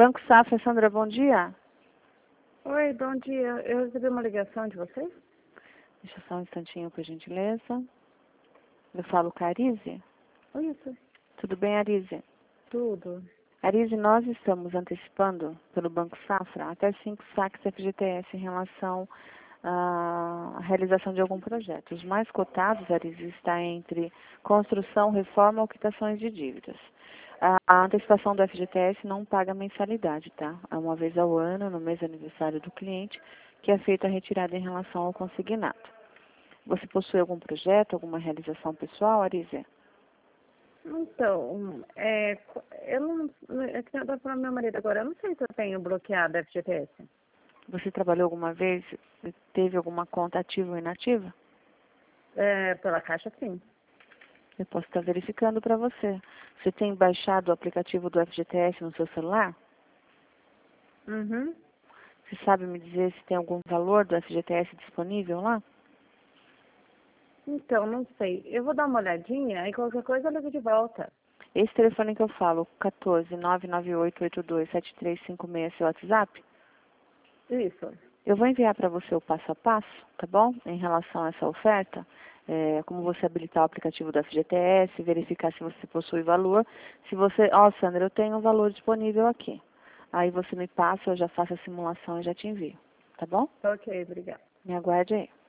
Banco Safra, Sandra, bom dia. Oi, bom dia. Eu recebi uma ligação de vocês? Deixa só um instantinho, por gentileza. Eu falo com a Arise. Oi, isso. Tudo bem, Arise? Tudo. Arise, nós estamos antecipando pelo Banco Safra até 5 saques FGTS em relação à realização de algum projeto. Os mais cotados, Arise, está entre construção, reforma ou quitações de dívidas. A antecipação do FGTS não paga mensalidade, tá? É uma vez ao ano, no mês de aniversário do cliente, que é feita a retirada em relação ao consignado. Você possui algum projeto, alguma realização pessoal, Arise? Então, eu não. É que eu tô falando meu marido agora. Eu não sei se eu tenho bloqueado a FGTS. Você trabalhou alguma vez, teve alguma conta ativa ou inativa? Pela Caixa, sim. Eu posso estar verificando para você. Você tem baixado o aplicativo do FGTS no seu celular? Uhum. Você sabe me dizer se tem algum valor do FGTS disponível lá? Então, não sei. Eu vou dar uma olhadinha e qualquer coisa eu ligo de volta. Esse telefone que eu falo, 14 998827356, seu WhatsApp? Isso. Eu vou enviar para você o passo a passo, tá bom? Em relação a essa oferta, como você habilitar o aplicativo do FGTS, verificar se você possui valor. Se você, Sandra, eu tenho um valor disponível aqui. Aí você me passa, eu já faço a simulação e já te envio, tá bom? Ok, obrigada. Me aguarde aí.